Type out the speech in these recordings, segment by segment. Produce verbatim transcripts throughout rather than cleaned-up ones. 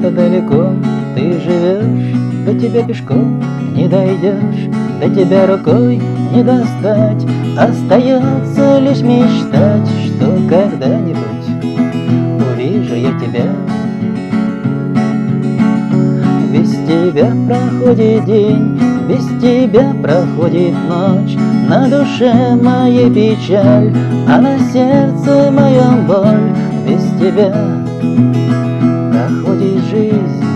где-то далеко ты живешь, до тебя пешком не дойдешь, до тебя рукой не достать. Остается лишь мечтать, что когда-нибудь увижу я тебя. Без тебя проходит день, без тебя проходит ночь, на душе моей печаль, а на сердце моем боль. Без тебя проходит жизнь,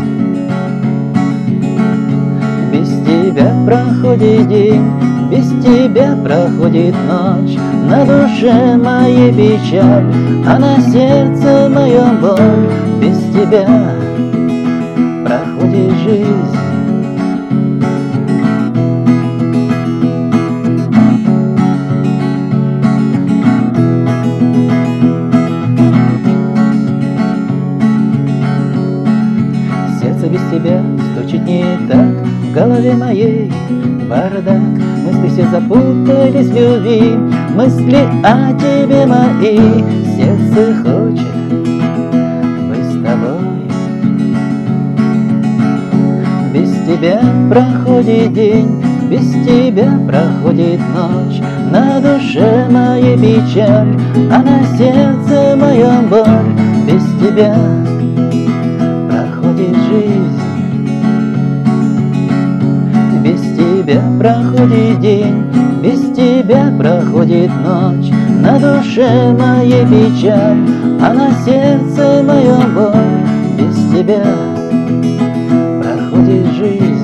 без тебя проходит день, без тебя проходит ночь, на душе моей печаль, а на сердце моем боль. Без тебя проходит жизнь. Без тебя стучит не так, в голове моей бардак. Мысли все запутались в любви, мысли о тебе мои. Сердце хочет быть с тобой. Без тебя проходит день, без тебя проходит ночь, на душе моей печаль, а на сердце моем боль. Без тебя проходит жизнь, без тебя проходит день, без тебя проходит ночь, на душе моей печаль, а на сердце моем боль. Без тебя проходит жизнь.